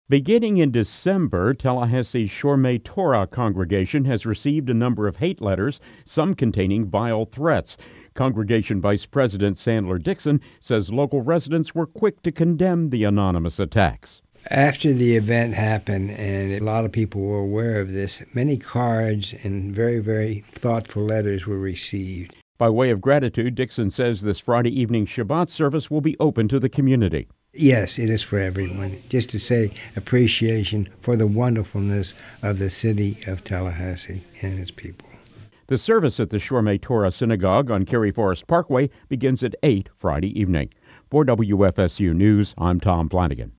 Beginning in December, Tallahassee's Shormay Torah congregation has received a number of hate letters, some containing vile threats. Congregation Vice President Sandler Dixon says local residents were quick to condemn the anonymous attacks. After the event happened, and a lot of people were aware of this, many cards and very, very thoughtful letters were received. By way of gratitude, Dixon says this Friday evening Shabbat service will be open to the community. Yes, it is for everyone, just to say appreciation for the wonderfulness of the city of Tallahassee and its people. The service at the Shormay Torah Synagogue on Cary Forest Parkway begins at 8 Friday evening. For WFSU News, I'm Tom Flanagan.